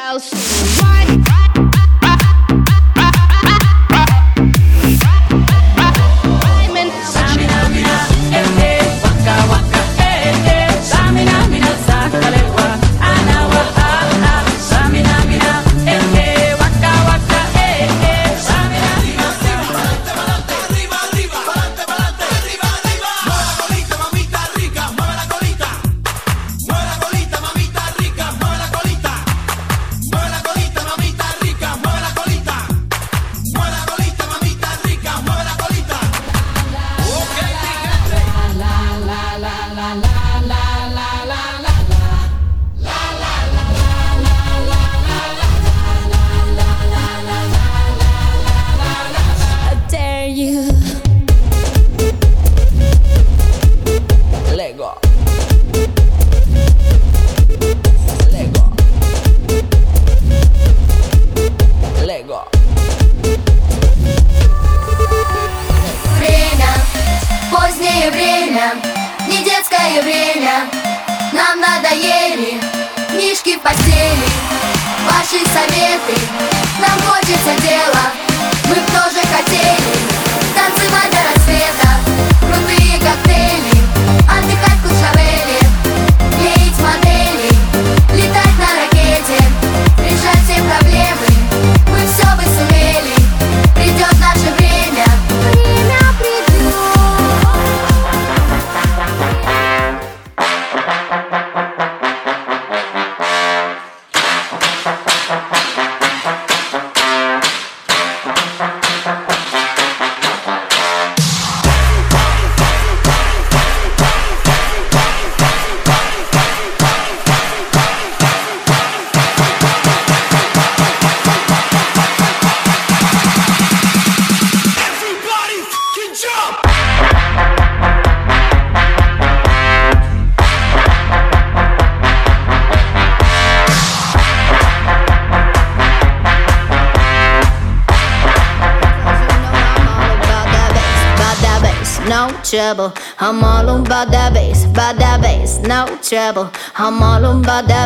Trouble. I'm all about that bass, no trouble. I'm all about that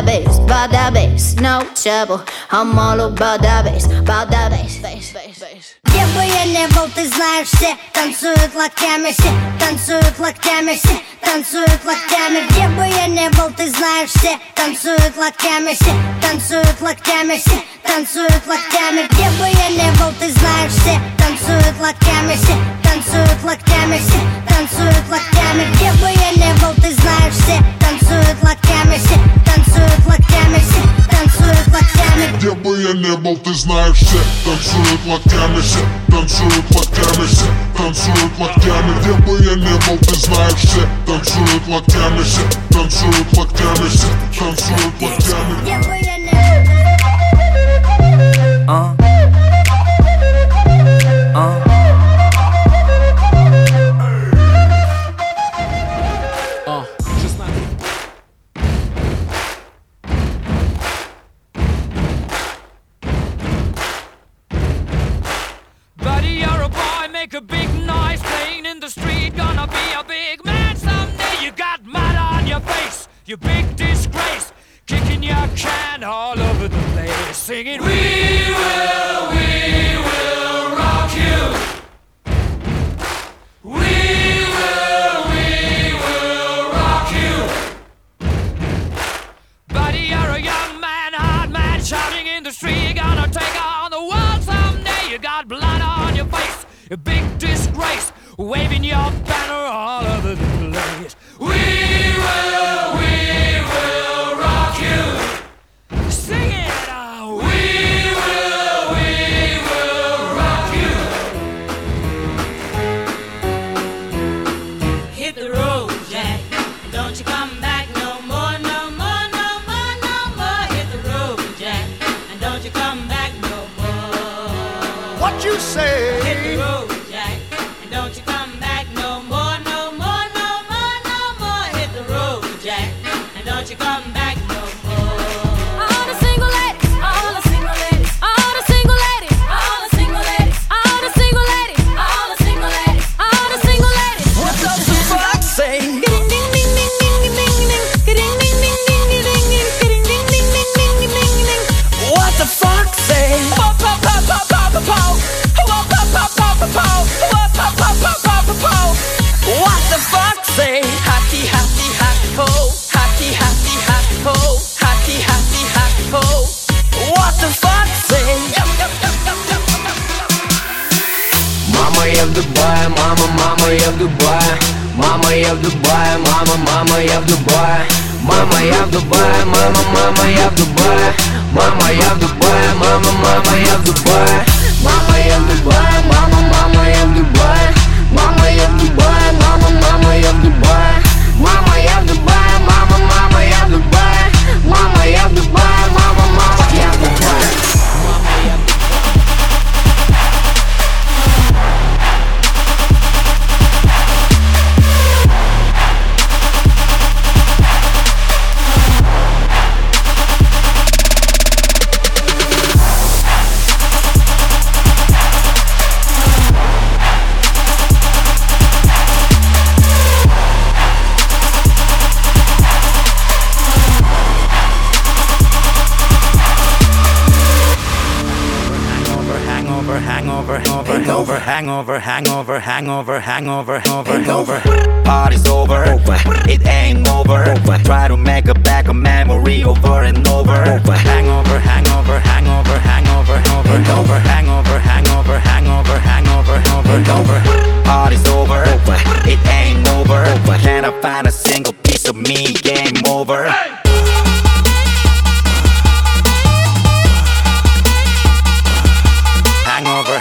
bass, no trouble. I'm all about that bass, bass. Где бы я не был, ты знаешь, все танцуют локтями, все танцуют локтями, все танцуют локтями. Где бы я не был, ты знаешь, все танцуют локтями, все танцуют локтями, все танцуют локтями. Где бы я не был, ты знаешь, все танцуют локтями, все танцуют локтями, все танцуют локтями. Где бы я не был, ты знаешь, все танцуют локтями, все танцуют локтями, все танцуют локтями. Где бы я не был, ты знаешь, все танцуют локтями, все танцуют локтями, все танцуют локтями. Где бы я не был, ты знаешь, все танцуют локтями, все танцуют локтями, все танцуют локтями. Где бы я не Make a big noise playing in the street. Gonna be a big man someday. You got mud on your face, you big disgrace. Kicking your can all over the place, singing we will rock you. We will rock you. Buddy, you're a young man, hard man, shouting in the street. You're gonna take on the world someday. You got blood on your face, a big disgrace, waving your banner all over the place. We will rock you. Sing it out. We will rock you. Hit the road, Jack. Don't you come back no more, no more, no more, no more. Hit the road, Jack. And don't you come back no more. What you say? Hit the road, Jack, and don't you come back no more, no more, no more, no more. Hit the road, Jack, and don't you come back no more. All the single ladies, all the single ladies, all the single ladies, all the single ladies, all the single ladies, all the single ladies, all the single ladies. What does the fox say? Ding ding ding ding ding ding ding ding ding ding ding ding ding ding ding ding ding ding ding ding. мама, я в Дубае. Мама, я в Дубае, мама, я в Дубае. Мама, я в Дубае, мама, я в Дубае. Мама, я в Дубае, мама, я в Дубае. Мама, я в Дубае, мама, я в Дубае. Мама, я в Дубае, мама, я в Дубае. Мама, я в Дубае, мама, я в Дубае. Мама, я в Дубае, мама, я в Дубае. Hangover. Party's over, it ain't over. Try to make it back a memory over and over. Hangover. Party's over, it ain't over. Can I find a single piece of me? Game over. Hangover.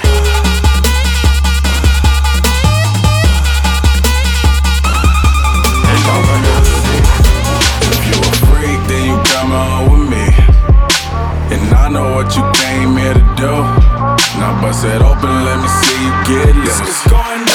If you a freak, then you come on with me. And I know what you came here to do. Now bust it open, let me see you get loose. This was going